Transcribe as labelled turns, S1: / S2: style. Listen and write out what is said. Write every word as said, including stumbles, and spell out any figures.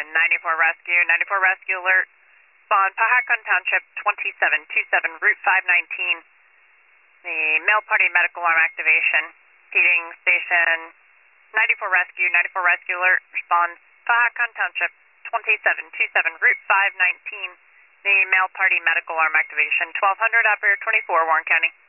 S1: ninety-four Rescue, ninety-four Rescue Alert. Spawn, Pahakon Township, twenty-seven twenty-seven, Route five nineteen. The Mail Party Medical Arm Activation. Heating Station, ninety-four Rescue, ninety-four Rescue Alert. Respond, Pahakon Township, twenty-seven twenty-seven, Route five nineteen. The Mail Party Medical Arm Activation. twelve hundred, Operator twenty-four, Warren County.